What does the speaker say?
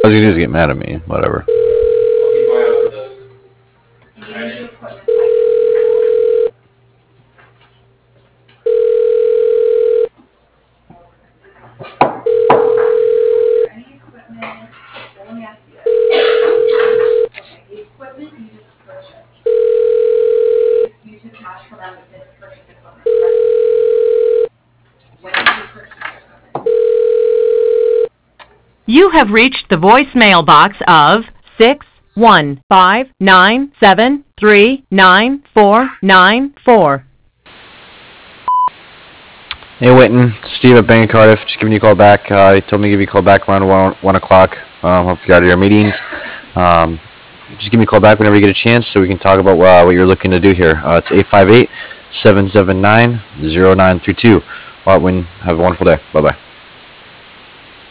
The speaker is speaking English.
All you do is get mad at me. Whatever. You have reached the voicemail box of 61597394494. Hey, Witten. Steve at Bank of Cardiff. Just giving you a call back. He told me to give you a call back around 1 o'clock. Hope you got your meetings. Just give me a call back whenever you get a chance so we can talk about what you're looking to do here. It's 858-779-0932. Witten, have a wonderful day. Bye-bye.